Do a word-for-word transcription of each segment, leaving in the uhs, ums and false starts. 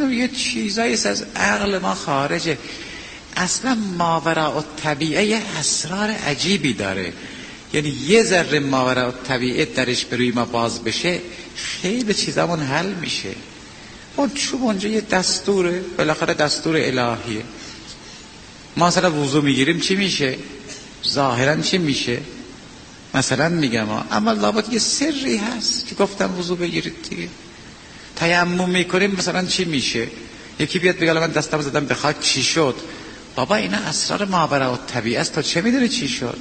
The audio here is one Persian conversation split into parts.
چون یه چیزایی از عقل ما خارجه. اصلا ماوراء الطبیعه یه اسرار عجیبی داره، یعنی یه ذره ماوراء الطبیعه درش به روی ما باز بشه خیلی چیزامون حل میشه. اون چون اونجا یه دستوره، بالاخره دستور الهیه. ما مثلا وضو میگیریم چی میشه؟ ظاهرا چی میشه؟ مثلا میگم اما لابد یه سری هست که گفتم وضو بگیرید دیگه. تیمم میکنیم مثلا چی میشه؟ یکی بیاد بگه من دستم زدم به خاک چی شد؟ بابا اینا اسرار ماوراء الطبیعه است، تا چه میدونی چی شد؟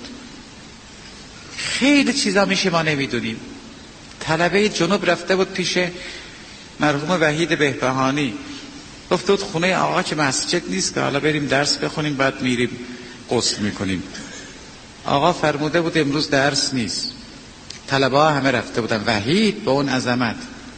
خیلی چیزا میشه ما نمیدونیم. طلبه جنوب رفته بود پیش مرحوم وحید بهبهانی، گفته بود خونه آقا که مسجد نیست که حالا بریم درس بخونیم بعد میریم غسل میکنیم. آقا فرموده بود امروز درس نیست. طلبه ها همه رفته بودن، وحید با اون عظمت.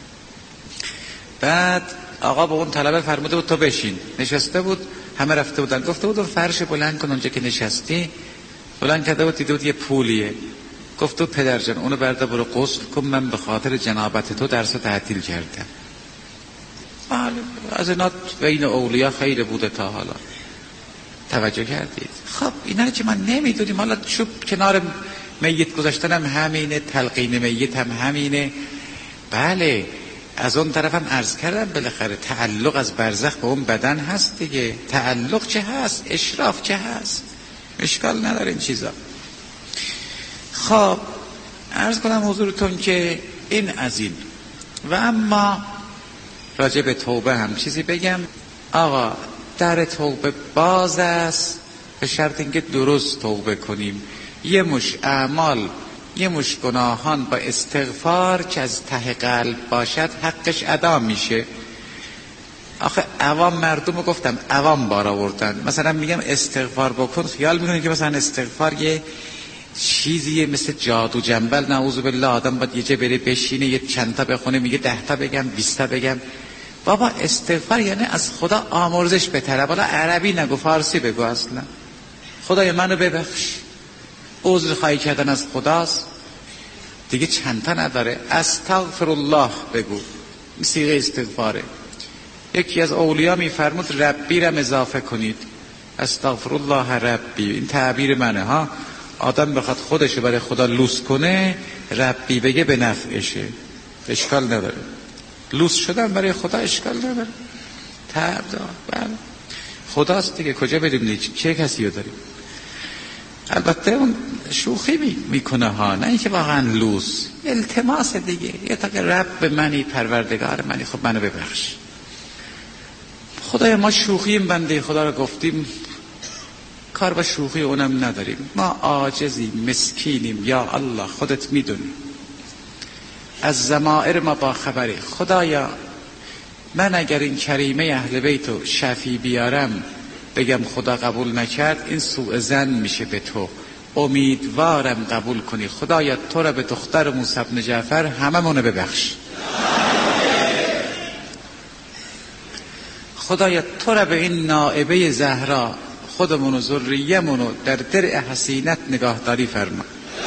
بعد آقا با اون طلبه فرموده بود تو بشین. نشسته بود، همه رفته بودن. گفته بود فرش بلند کن اونجا که نشستی. بلند کرده بود، دیده بود یه پولیه. گفته بود پدر جان اونو برده برو غسل کن، من به خاطر جنابت تو درس رو تعطیل کردم. از اینا بین اولیا خیلی بوده تا حالا. توجه کردید؟ خب اینا که ما نمیدونیم. حالا چوب کنار میت گذاشتن هم همینه، تلقین میت هم همینه. بله از اون طرف هم عرض کردم بالاخره تعلق از برزخ به اون بدن هست دیگه. تعلق چه هست؟ اشراف چه هست؟ اشکال نداره این چیزا. خب عرض کنم حضورتون که این از این. و اما راجع به توبه هم چیزی بگم. آقا در توبه باز است، به شرط اینکه درست توبه کنیم. یه مش اعمال، یه مش گناهان با استغفار که از ته قلب باشد حقش ادا میشه. آخه عوام مردم گفتم عوام بار آوردن، مثلا میگم استغفار بکن، خیال میکنی که مثلا استغفار یه چیزیه مثل جادو جنبل، نعوذ بالله. آدم باید یه جا بره بشینه یه چند تا بخونه، میگه ده تا بگم بیست تا بگم. بابا استغفار یعنی از خدا آمرزش بطلب. حالا عربی نگو، فارسی بگو. اصلا خدای منو ببخش، عذر خواهی کردن از خداست دیگه، چند تا نداره. استغفر الله بگو، صیغه استغفاره. یکی از اولیاء میفرمود ربی را اضافه کنید. استغفر الله ربی، این تعبیر منه ها. آدم بخواد خودشو برای خدا لوس کنه، ربی بگه به نفعشه، اشکال نداره. لوس شدن برای خدا اشکال نداره. تعب دار بله خداست دیگه، کجا بریم چه کسی رو داریم. البته اون شوخی می میکنه ها، نه اینکه واقعا لوس، التماس دیگه. یه تا که رب منی، پروردگار منی، خب منو ببخش. خدای ما شوخیم بنده خدا رو گفتیم، کار با شوخی اونم نداریم. ما عاجزیم، مسکینیم. یا الله خودت میدونی، از ضمائر ما با خبری. خدایا من اگر این کریمه اهل بیتو شفی بیارم بگم خدا قبول نکرد، این سوء ظن میشه به تو. امیدوارم قبول کنی. خدایا تو را به دختر موسی بن جعفر همه منو ببخش. خدایا تو را به این نائبه زهرا خودمون و ذریه‌مون در درع حسینت نگاهداری فرما.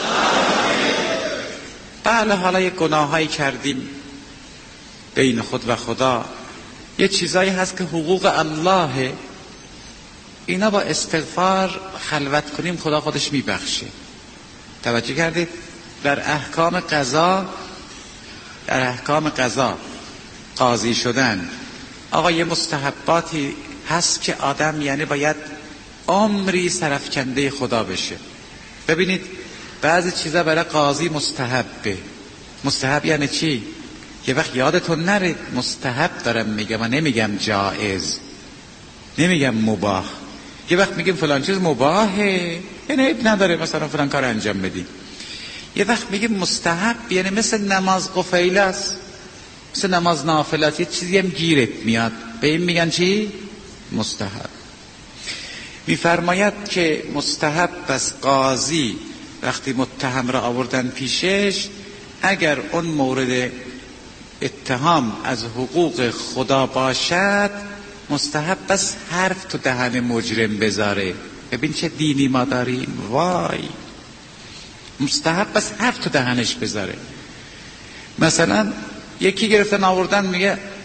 بله حالا یه گناهایی کردیم بین خود و خدا، یه چیزایی هست که حقوق الله، اینا با استغفار خلوت کنیم خدا خودش میبخشه. توجه کردید؟ در احکام قضا، در احکام قضا قاضی شدن، آقا یه مستحباتی هست که آدم یعنی باید عمری سرفکنده خدا بشه. ببینید بعضی چیزا برای قاضی مستحبه. مستحب یعنی چی؟ یه وقت یادتون نره مستحب دارم میگم و نمیگم جائز، نمیگم مباح. یه وقت میگیم فلان چیز مباحه، یعنی عیب نداره مثلا فلان کار انجام بدی. یه وقت میگیم مستحب یعنی مثل نماز قفیله است، مثل نماز نافلات، یه چیزی هم گیرت میاد، به این میگن چی؟ مستحب. میفرماید که مستحب بس قاضی وقتی متهم را آوردن پیشش، اگر اون مورد اتهام از حقوق خدا باشد، مستحب بس حرف تو دهن مجرم بذاره. ببین چه دینی ما داریم، وای. مستحب بس حرف تو دهنش بذاره. مثلا یکی گرفتن آوردن میگه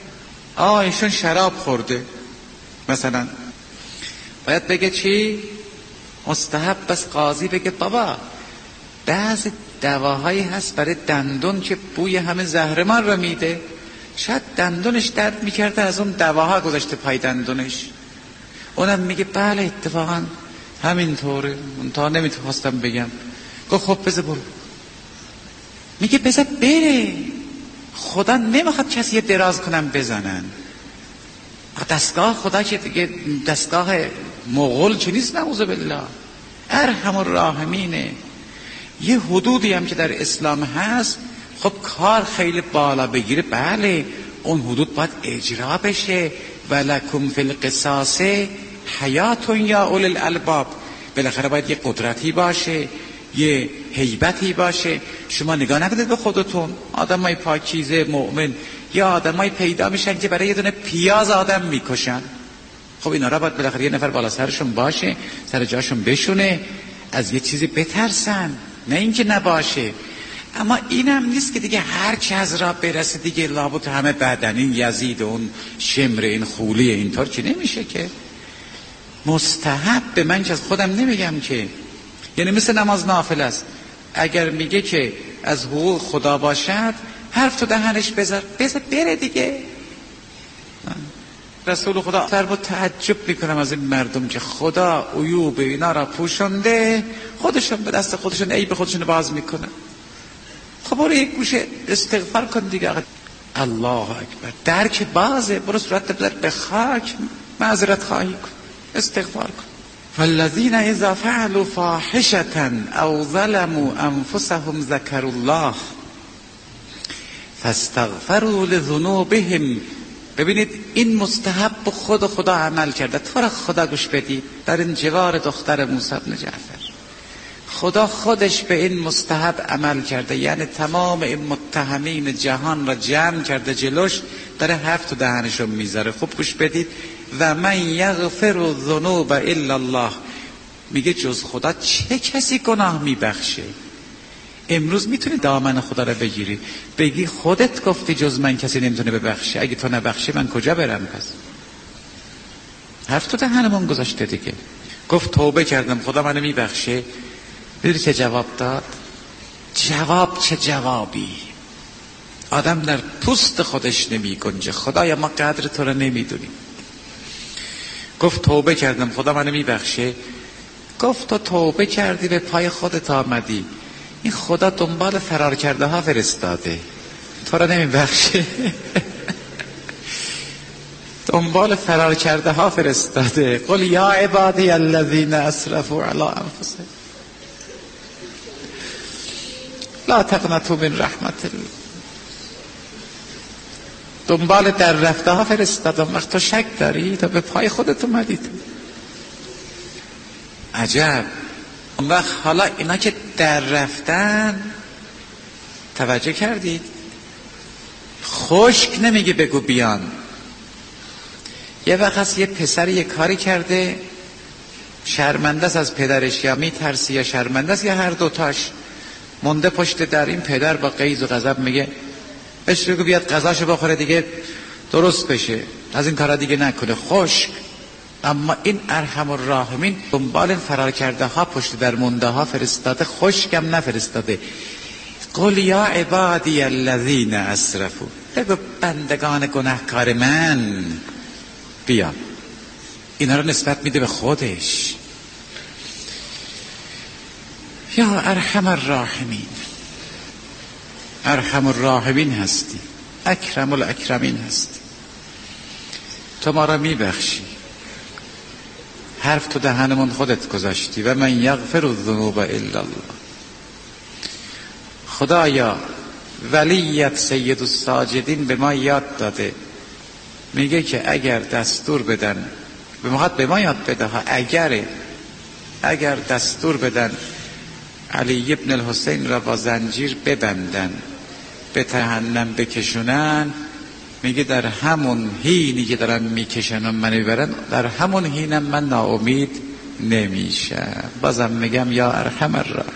آه ایشون شراب خورده مثلا، باید بگه چی؟ مستحب بس قاضی بگه بابا بعض دواهایی هست برای دندون که بوی همه زهرمار رو میده، شاید دندونش درد میکرده از اون دواها گذاشته پای دندونش. اونم میگه بله اتفاقا همینطوره، اون تا نمیتونستم بگم. گفت خب بذار برو. میگه بذار بره، خدا نمیخواد کسی دراز کنم بزنن. دستگاه خدا که دیگه دستگاه مغول چه نیست، نعوذ بالله. ارحم الراحمینه. یه حدودی هم که در اسلام هست، خب کار خیلی بالا بگیره بله اون حدود باید اجرا بشه. ولکم فی القصاص حیات یا اولی الالباب. بالاخره باید یه قدرتی باشه، یه هیبتی باشه. شما نگاه نکنید به خودتون، آدمای پاکیزه مؤمن یا آدمای پیدا میشن که برای یه دونه پیاز آدم میکشن. خب اینا را باید بالاخره یه نفر بالا سرشون باشه، سر جاشون بشونه، از یه چیزی بترسن، نه اینکه نباشه. اما اینم نیست که دیگه هر چی از را برسه دیگه لابد همه بدن این یزید اون شمر این خولی اینطور که نمیشه که. مستحب به من که از خودم نمیگم که، یعنی مثل نماز نافل است، اگر میگه که از حقوق خدا باشد حرف تو دهنش بذار بذار بره دیگه. رسول خدا فرمود تعجب میکنم از این مردم که خدا عیوب اینا را پوشنده، خودشون به دست خودشون عیب خودشون باز میکنن. خب برو یک گوشه استغفار کن دیگه. الله اکبر، درک بازه، برو صورت بذار به خاک، معذرت خواهی کن، استغفار کن. والذین اذا فعلوا فاحشة او ظلموا انفسهم ذکروا الله فاستغفروا لذنوبهم. ببینید این مستحب خود خدا عمل کرده. تو را خدا گوش بدید، در این جوار دختر موسی بن جعفر خدا خودش به این مستحب عمل کرده، یعنی تمام این متهمین جهان را جمع کرده جلوش، داره حرف تو دهنشون میذاره. خوب گوش بدید. و من یغفر الذنوب الا الله. میگه جز خدا چه کسی گناه میبخشه؟ امروز میتونی دامن خدا را بگیری بگی خودت گفتی جز من کسی نمیتونه ببخشه، اگه تو نبخشی من کجا برم؟ پس حرف تو دهنمون گذاشته دیگه. گفت توبه کردم خدا منو میبخشه. میدونی که جواب داد؟ جواب چه جوابی؟ آدم در پوست خودش نمی گنجه. خدایا ما قدر تو رو نمیدونیم. گفت توبه کردم خدا منو میبخشه. گفت تو توبه کردی به پای خودت آمدی، این خدا دنبال فرار کرده ها فرستاده، تو را نمیبخشه. دنبال فرار کرده ها فرستاده. قل یا عبادی الذین اسرفوا علی انفسهم لا تقنطوا من رحمت الله. دنبال در رفته ها فرستادم. وقت تو شک داری تو به پای خودت اومدی. عجب. اون وقت حالا اینا که در رفتن توجه کردید خشک نمیگه بگو بیان. یه وقت هست یه پسر یه کاری کرده شرمنده است از پدرش، یا میترسی یا شرمنده است یا هر دوتاش، مونده پشت در. این پدر با غیظ و غضب میگه بهش بگو بیاد غذاشو بخوره دیگه درست بشه، از این کارا دیگه نکنه. خشک. اما این ارحم الراحمین دنبال فرار کرده ها پشت در مونده ها فرستاده، خشکم نفرستاده. قل یا عبادی الذین اسرفوا. بگو بندگان گناهکار من بیا. اینا رو نسبت میده به خودش. یا ارحم الراحمین، ارحم الراحمین هستی، اکرم الاکرمین هستی، تو ما را میبخشی. حرف تو دهنمون خودت گذاشتی. و من یغفر الذنوب الا الله. خدایا ولیت سید الساجدین به ما یاد داده، میگه که اگر دستور بدن، به ما به ما یاد بده ها، اگر اگر دستور بدن علی ابن الحسین را با زنجیر ببندن به جهنم بکشونن، میگه در همون حینی که دارن میکشن من میبرن، در همون حینم من ناامید نمیشم. بازم میگم یا ارحم الراحمین.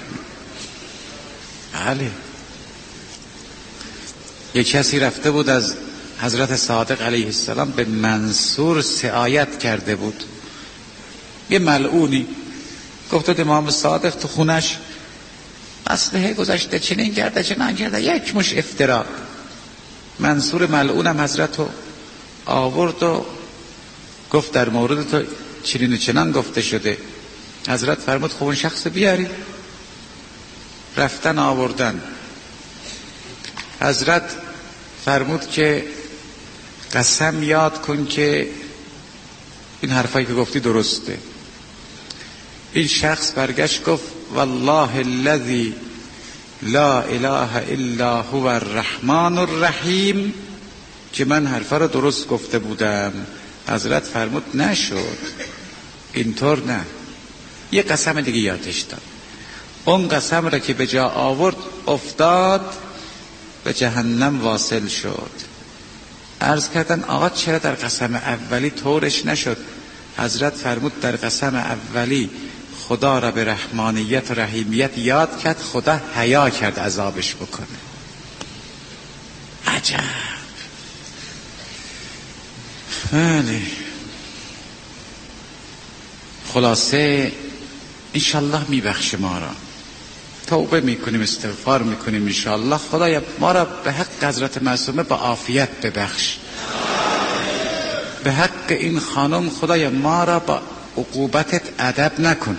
بله. یک کسی رفته بود از حضرت صادق علیه السلام به منصور سعایت کرده بود. یه ملعونی گفت امام صادق تو خونش اسلحه گذاشته، چنین کرده چنین کرده، یک مش افترا. منصور ملعونم حضرت رو آورد و گفت در مورد تو چنین و چنان گفته شده. حضرت فرمود خب اون شخص بیاری. رفتن آوردن. حضرت فرمود که قسم یاد کن که این حرفایی که گفتی درسته. این شخص برگشت گفت والله الذی لا اله الا هو الرحمن الرحیم که من حرفا رو درست گفته بودم. حضرت فرمود نشد، اینطور نه، یه قسم دیگه یادش داد. اون قسم را که به جا آورد افتاد به جهنم واصل شد. عرض کردن آقا چرا در قسم اولی طورش نشد؟ حضرت فرمود در قسم اولی خدا را به رحمانیت و رحیمیت یاد کرد، خدا حیا کرد عذابش بکنه. عجب. بله. خلاصه انشالله میبخشه ما را، توبه میکنیم، استغفار میکنیم انشالله. خدایا ما را به حق حضرت معصومه با عافیت ببخش. به حق این خانم خدایا ما را با عقوبتت ادب نکن.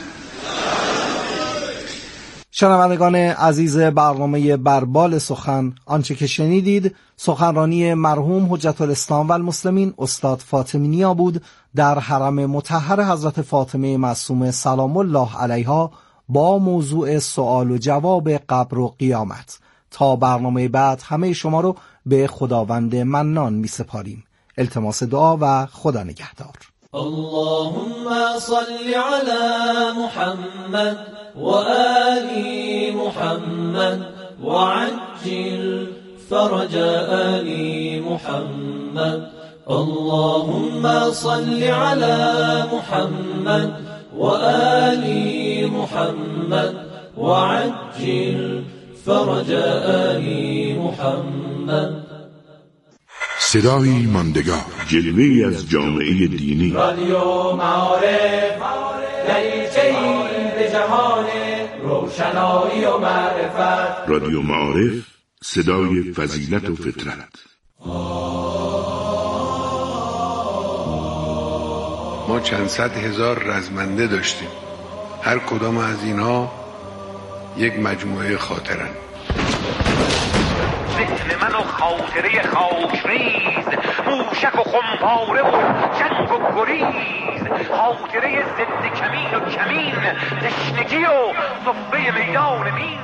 شنوندگان عزیز برنامه بربال سخن، آنچه که شنیدید سخنرانی مرحوم حجت الاسلام و المسلمین استاد فاطمی نیا بود در حرم مطهر حضرت فاطمه معصومه سلام الله علیها با موضوع سوال و جواب قبر و قیامت. تا برنامه بعد همه شما رو به خداوند منان می سپاریم. التماس دعا و خدا نگهدار. اللهم صل على محمد وآل محمد وعجل فرج آل محمد. اللهم صل على محمد وآل محمد وعجل فرج آل محمد. صدای ماندگار، جلوه‌ای از جامعه دینی. رادیو معارف، دریچه‌ای به جهان روشنایی و معرفت. رادیو معارف، صدای فضیلت و فطرت. ما چند صد هزار رزمنده داشتیم، هر کدام از اینها یک مجموعه خاطرن. ذهن من و خاطره خاکریز، موشک و خمپاره و جنگ و گریز، خاطره ضد کمین و کمین، تشنگی و صفه میدان مین.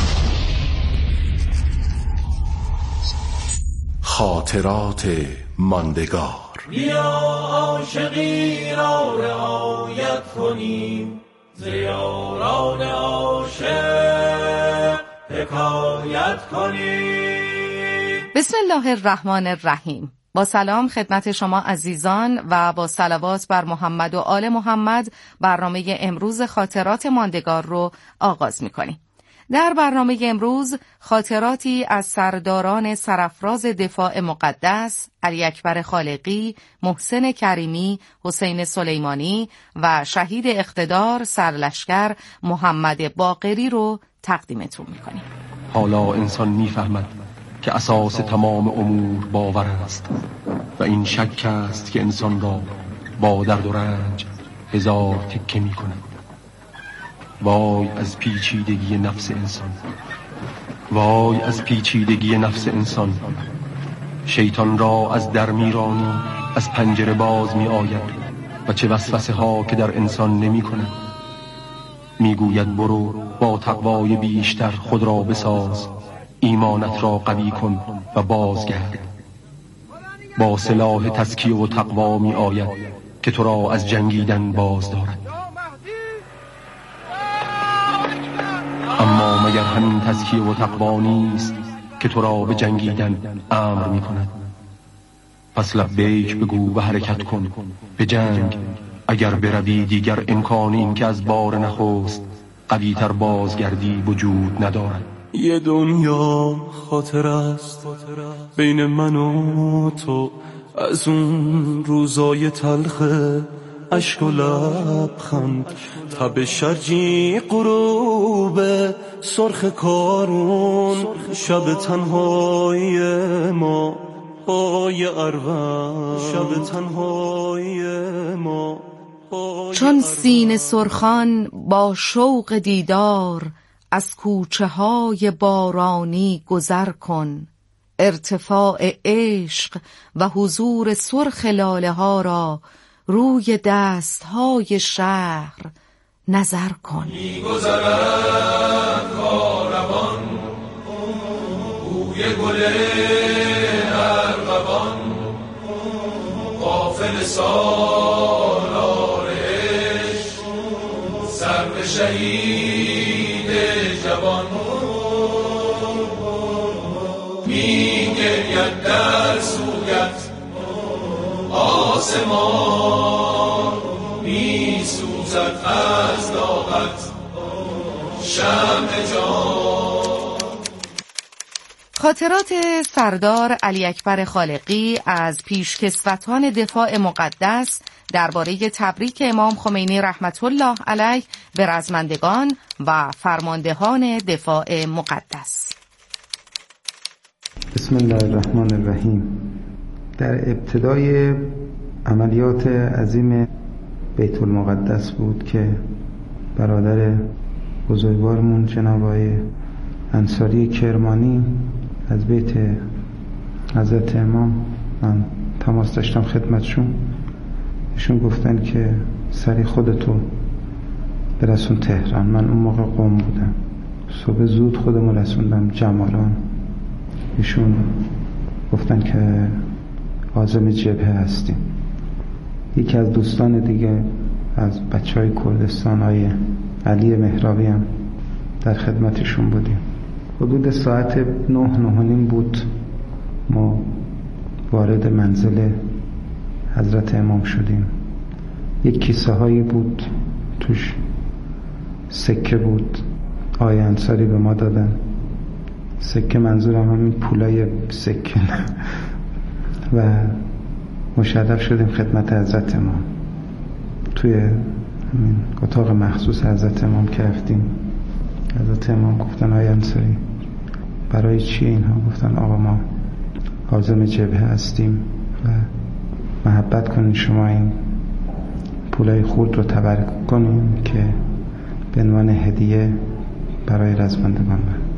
خاطرات ماندگار. بیا عاشقی را رعایت کنیم، ز یاران عاشق حکایت کنیم. بسم الله الرحمن الرحیم. با سلام خدمت شما عزیزان و با صلوات بر محمد و آل محمد برنامه امروز خاطرات ماندگار رو آغاز می‌کنیم. در برنامه امروز خاطراتی از سرداران سرافراز دفاع مقدس علی اکبر خالقی، محسن کریمی، حسین سلیمانی و شهید اقتدار سرلشکر محمد باقری رو تقدیمتون می‌کنیم. حالا انسان می‌فهمد که اساس تمام امور باور است و این شک است که انسان را با درد و رنج هزار تکه می‌کند. وای از پیچیدگی نفس انسان، وای از پیچیدگی نفس انسان. شیطان را از در میرانی از پنجره باز می آید و چه وسوسه ها که در انسان نمی کند. می گوید برو با تقوای بیشتر خود را بساز، ایمانت را قوی کن و بازگرد. با سلاح تزکیه و تقوا می آید که تو را از جنگیدن باز دارد. اما مگر همین تزکیه و تقوا نیست که تو را به جنگیدن امر می کند؟ پس لبیک بگو و حرکت کن به جنگ. اگر بروی دیگر امکان این که از بار نخست قوی تر بازگردی وجود ندارد. یه دنیا خاطر است بین من و تو، از اون روزای تلخ اشک و لبخند، تب شرجی غروب سرخ کارون، شب تنهایی ما پای اروند، شب تنهایی ما. چون سینه سرخان با شوق دیدار، از کوچه های بارانی گذر کن. ارتفاع عشق و حضور سرخ لاله ها را روی دست های شهر نظر کن. می گذرد کاروان بوی گل ارغوان، غافل سالار عشق، سر به شهید جوان. می گرید در سویت آسمان، می سوزد از داغت شمع جان. خاطرات سردار علی اکبر خالقی از پیشکسوتان دفاع مقدس درباره تبریک امام خمینی رحمت الله علیه به رزمندگان و فرماندهان دفاع مقدس. بسم الله الرحمن الرحیم. در ابتدای عملیات عظیم بیت المقدس بود که برادر بزرگوارمون جناب آقای انصاری کرمانی از بیت حضرت امام من تماس داشتم خدمتشون. ایشون گفتن که سری خودتو برسون تهران. من اون موقع قم بودم، صبح زود خودمو رسوندم جمالان. ایشون گفتن که عازم جبهه هستیم. یکی از دوستان دیگه از بچه های کردستان های علی مهرابی هم در خدمتشون بودیم. حدود ساعت نه نه و نیم بود ما وارد منزل حضرت امام شدیم. یک کیسه هایی بود توش سکه بود، آقای انصاری به ما دادن. سکه منظورم همین پولای سکه و مشرف شدیم خدمت حضرت امام. توی همین اتاق مخصوص حضرت امام که رفتیم، حضرت امام گفتن آقای انصاری برای چی اینها؟ گفتن آقا ما عازم جبهه هستیم و محبت کنین شما این پولای خورد رو تبرک کنین که به عنوان هدیه برای رزمندگان.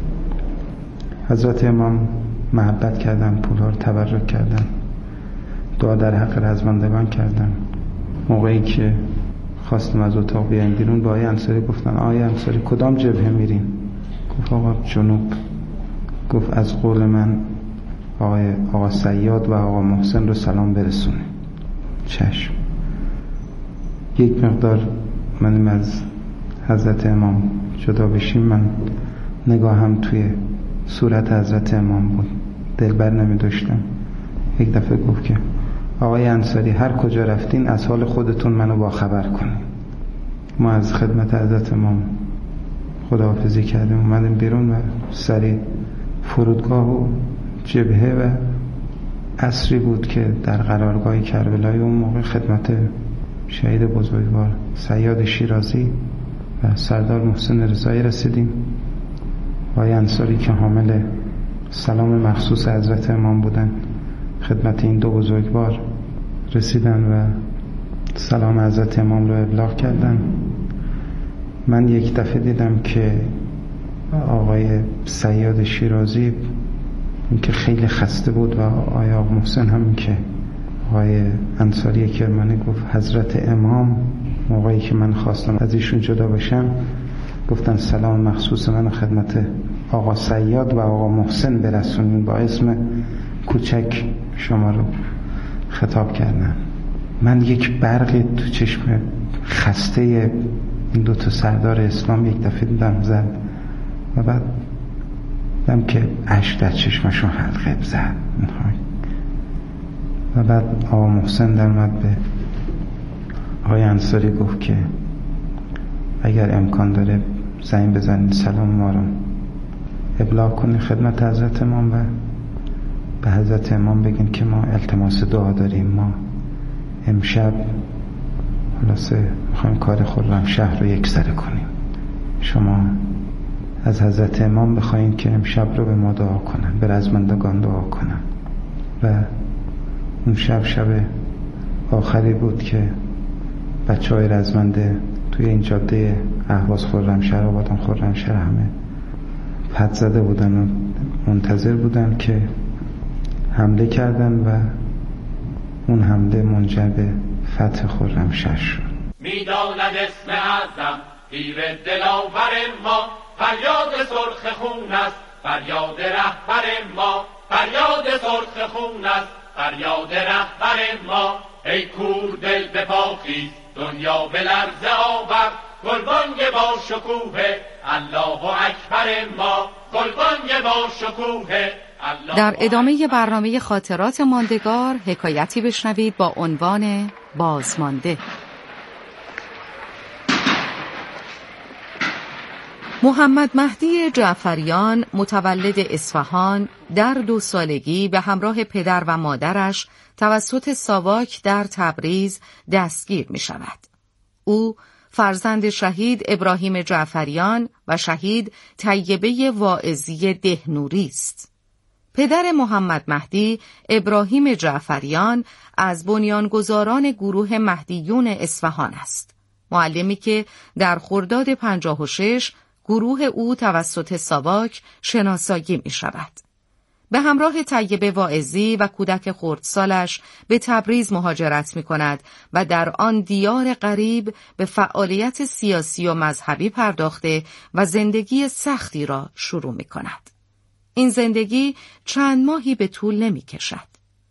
حضرت امام محبت کردن، پولها رو تبرک کردن، دعا در حق رزمندگان کردن. موقعی که خواستم از اتاق بیایم بیرون با آقای انصاری گفتن آقای انصاری کدام جبهه میرین؟ گفت آقا جنوب. گفت از قول من آقای آقا سیاد و آقا محسن رو سلام برسونه. چشم. یک مقدار من از حضرت امام جدا بشیم، من نگاهم توی صورت حضرت امام بود، دلبر نمی داشتم. یک دفعه گفت که آقای انصاری هر کجا رفتین از حال خودتون منو با خبر کنین. ما از خدمت حضرت امام خداحافظی کردیم، اومدیم بیرون و سری فرودگاه و جبهه و عصری بود که در قرارگاه کربلای اون موقع خدمت شهید بزرگوار سیاد شیرازی و سردار محسن رضایی رسیدیم. آقای انصاری که حامل سلام مخصوص حضرت امام بودن خدمت این دو بزرگوار رسیدن و سلام حضرت امام رو ابلاغ کردن. من یک دفعه دیدم که آقای سیاد شیرازی این که خیلی خسته بود و آقای آقا محسن هم که آقای انصاری کرمانی گفت حضرت امام موقعی که من خواستم از ایشون جدا بشم گفتن سلام مخصوص من خدمت آقا سیاد و آقا محسن برسونین، با اسم کوچک شما رو خطاب کردن. من یک برقی تو چشم خسته این دو تا سردار اسلام یک دفعه دیدم زد و بعد دیدم که اشک در چشمشون حلقه زد و بعد آقا محسن در اومد به آقای انصاری گفت که اگر امکان داره زنگ بزنید سلام ما رو ابلاغ کنین خدمت حضرت امام و به حضرت امام بگین که ما التماس دعا داریم. ما امشب خلاصه میخوایم کار خرمشهر رو یک سره کنیم. شما از حضرت امام بخواین که امشب رو به ما دعا کنن، به رزمندگان دعا کنن. و اون شب شب آخری بود که بچه های رزمنده توی این جاده اهواز خرمشهر، آبادان خرمشهر همه پد زده بودن و منتظر بودن که حمله کردن و اون حمله منجر به فتح خرمشهر شد. میداند اسم اعظم پیر دلاور ما، فریاد سرخ خون است فریاد رهبر ما، فریاد سرخ خون است فریاد رهبر ما. ای کور دل به پاخیز دنیا به لرزه آورد، گلبانگ با شکوه الله اکبر ما، گلبانگ با شکوه. در ادامه برنامه خاطرات ماندگار حکایتی بشنوید با عنوان بازمانده. محمد مهدی جعفریان متولد اصفهان در دو سالگی به همراه پدر و مادرش توسط ساواک در تبریز دستگیر می شود. او فرزند شهید ابراهیم جعفریان و شهید طیبه واعظی دهنوری است. پدر محمد مهدی ابراهیم جعفریان از بنیانگذاران گروه مهدیون اصفهان است. معلمی که در خرداد پنجاه و شش گروه او توسط ساواک شناسایی می شود. به همراه طیبه واعظی و کودک خردسالش به تبریز مهاجرت می کند و در آن دیار غریب به فعالیت سیاسی و مذهبی پرداخته و زندگی سختی را شروع می کند. این زندگی چند ماهی به طول نمی کشد.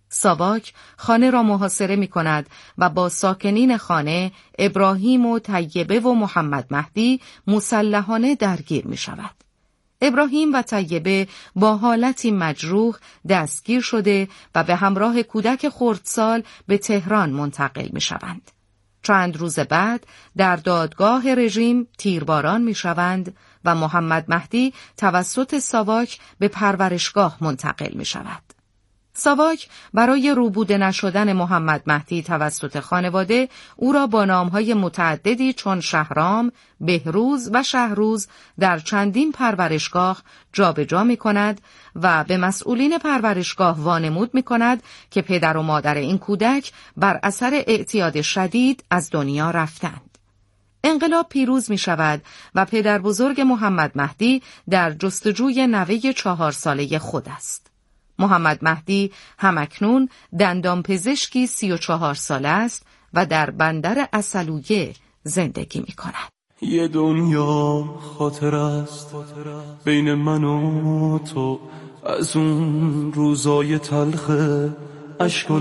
ساواک خانه را محاصره می کند و با ساکنین خانه ابراهیم و طیبه و محمد مهدی مسلحانه درگیر می شود. ابراهیم و طیبه با حالتی مجروح دستگیر شده و به همراه کودک خردسال به تهران منتقل می شوند. چند روز بعد در دادگاه رژیم تیرباران می شوند و محمد مهدی توسط ساواک به پرورشگاه منتقل می شود. ساواک برای روبوده نشدن محمد مهدی توسط خانواده او را با نامهای متعددی چون شهرام، بهروز و شهروز در چندین پرورشگاه جابجا می کند و به مسئولین پرورشگاه وانمود می کند که پدر و مادر این کودک بر اثر اعتیاد شدید از دنیا رفتند. انقلاب پیروز می شود و پدر بزرگ محمد مهدی در جستجوی نوه چهار ساله خود است. محمد مهدی همکنون دندانپزشکی سی و چهار ساله است و در بندر عسلویه زندگی می کند. یه دنیا خاطر است بین من و تو، از اون روزای تلخ اشک و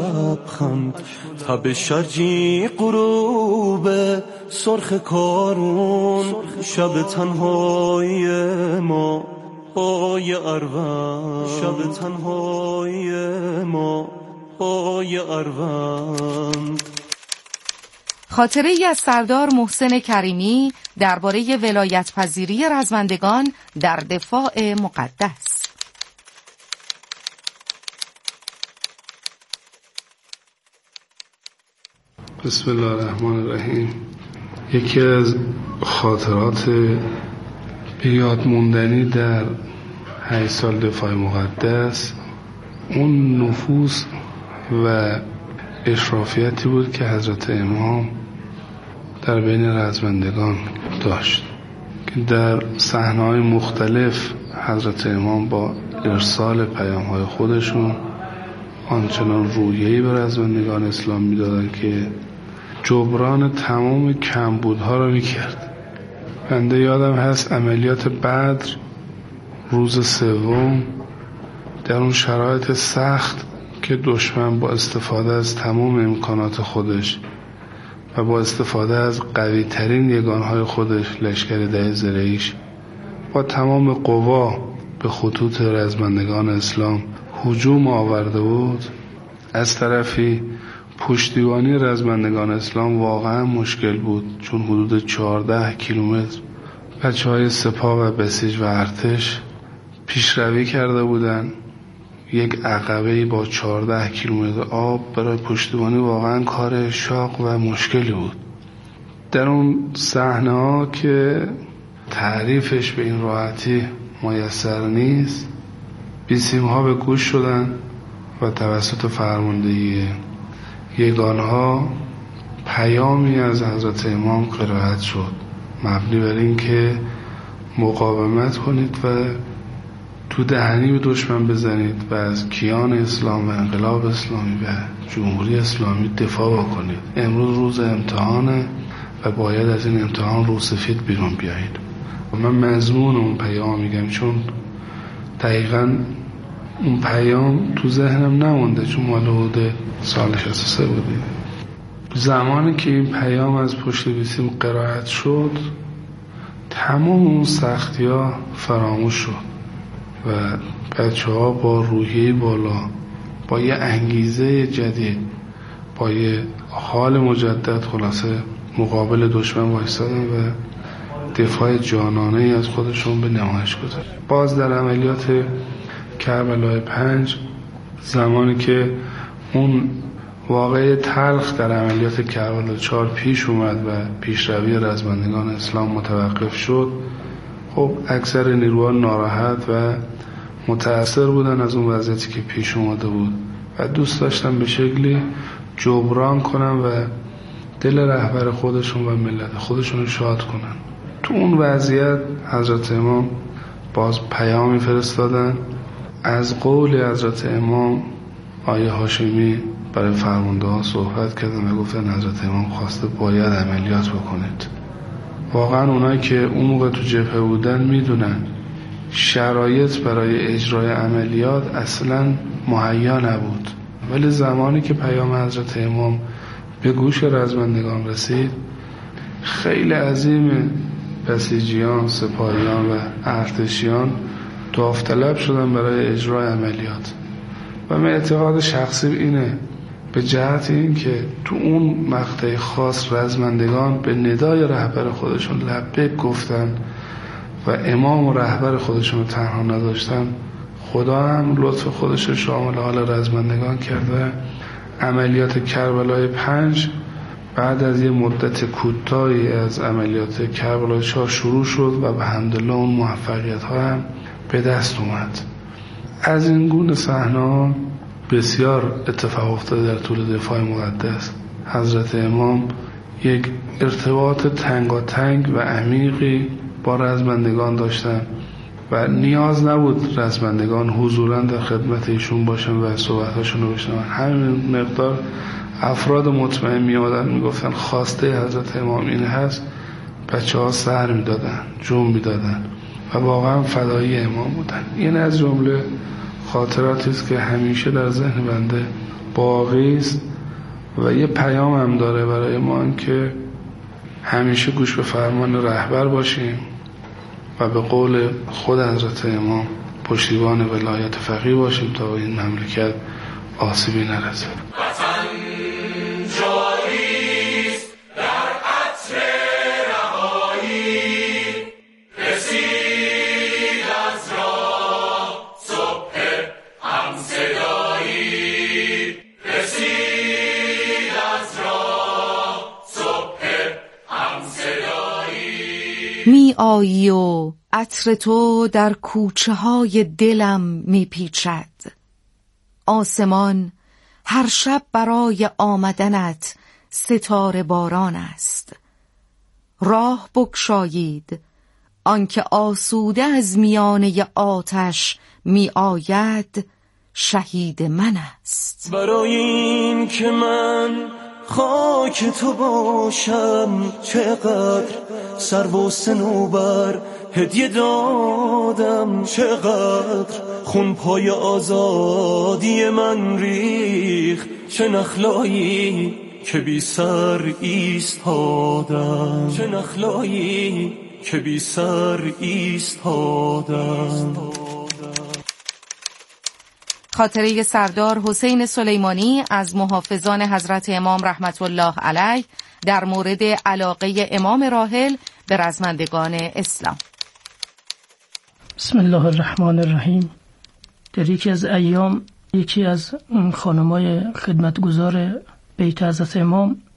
لبخند، تب شرجی غروب سرخ کارون، شب تنهای ما پای اروند، شب تنهای ما پای اروند. خاطره ای از سردار محسن کریمی درباره ولایت پذیری رزمندگان در دفاع مقدس. بسم الله الرحمن الرحیم. یکی از خاطرات به یاد موندنی در هشت سال دفاع مقدس اون نفوذ و اشرافیتی بود که حضرت امام در بین رزمندگان داشت که در صحنه‌های مختلف حضرت امام با ارسال پیام‌های خودشون آنچنان رویه‌ای به رزمندگان اسلام می‌دادند که جبران تمام کمبودها را می‌کرد. بنده یادم هست عملیات بدر روز سوم در اون شرایط سخت که دشمن با استفاده از تمام امکانات خودش و با استفاده از قوی ترین یگانهای خودش، لشکر ده زرهیش، با تمام قوا به خطوط رزمندگان اسلام هجوم آورده بود، از طرفی پشتیبانی رزمندگان اسلام واقعا مشکل بود، چون حدود چهارده کیلومتر بچه های سپاه و بسیج و ارتش پیشروی کرده بودن. یک عقبه با چهارده کیلومتر آب برای پشتیبانی واقعا کار شاق و مشکلی بود. در اون صحنه ها که تعریفش به این راحتی میسر نیست، بیسیم ها به گوش شدن و توسط فرماندهی یگانها پیامی از حضرت امام قرائت شد، مبنی بر این که مقاومت کنید و تو دهنی به دشمن بزنید و از کیان اسلام و انقلاب اسلامی و جمهوری اسلامی دفاع بکنید. امروز روز امتحانه و باید از این امتحان رو سفید بیرون بیایید. من مضمون اون پیام میگم چون دقیقاً اون پیام تو ذهنم نمونده، چون مال حدود سال شصت و سه بودی. زمانی که این پیام از پشت بیسیم قرائت شد، تمام اون سختی ها فراموش شد و بچه ها با روحیه بالا، با یه انگیزه جدید، با یه حال مجدد خلاصه مقابل دشمن وایسادن و دفاع جانانه ای از خودشون به نمایش گذاشتن. باز در عملیات کربلای پنج، زمانی که اون واقعه تلخ در عملیات کربلای چهار پیش اومد و پیشروی رزمندگان اسلام متوقف شد، خب اکثر نیروها ناراحت و متأثر بودن از اون وضعیتی که پیش اومده بود و دوست داشتن به شکلی جبران کنن و دل رهبر خودشون و ملت خودشون رو شاد کنن. تو اون وضعیت حضرت امام باز پیامی فرستادن. از قول حضرت امام آیه هاشمی برای فرمانده ها صحبت کردن و گفتن حضرت امام خواسته باید عملیات بکنید. واقعا اونایی که اون موقع تو جبهه بودن میدونن شرایط برای اجرای عملیات اصلا مهیا نبود، ولی زمانی که پیام حضرت امام به گوش رزمندگان رسید، خیلی عظیم بسیجیان، سپاهیان و ارتشیان داوطلب شدن برای اجرای عملیات. و من اعتقاد شخصی اینه، به جهت این که تو اون مقطع خاص رزمندگان به ندای رهبر خودشون لبیک گفتن و امام و رهبر خودشون رو تنها نداشتن، خدا هم لطف خودش رو شامل حال رزمندگان کرده. عملیات کربلای پنج بعد از یه مدت کوتاهی از عملیات کربلای چهار شروع شد و به حمدالله اون موفقیت ها هم به دست اومد. از این گونه صحنه‌ها بسیار اتفاق افتاده در طول دفاع مقدس. حضرت امام یک ارتباط تنگاتنگ و عمیقی با رزمندگان داشتن و نیاز نبود رزمندگان حضوراً در خدمت ایشون باشن و صحبتاشون رو بشنون. همین مقدار افراد مطمئن می آمدن می گفتن خواسته حضرت امام این هست، بچه ها سر می دادن، جون می دادن و واقعا فدایی امام بودن. این از جمله خاطراتی است که همیشه در ذهن بنده باقی است و یه پیام هم داره برای ما، که همیشه گوش به فرمان رهبر باشیم و به قول خود حضرت امام پشتیبان ولایت فقیه باشیم تا این مملکت آسیبی نرسه. می آیی و عطر تو در کوچه های دلم می پیچد. آسمان هر شب برای آمدنت ستاره باران است. راه بگشایید آنکه آسوده از میانه آتش می آید، شهید من است. برای این که من خاک تو باشم، چقدر سر و صنوبر هدیه دادم، چقدر خون پای آزادی من ریخت، چه نخلایی که بی سر ایستادم، چه نخلایی که بی سر ایستادم. خاطره سردار حسین سلیمانی از محافظان حضرت امام رحمت الله علیه در مورد علاقه امام راحل به رزمندگان اسلام. بسم الله الرحمن الرحیم. در یکی از ایام یکی از خانمای خدمتگزار بیت حضرت امام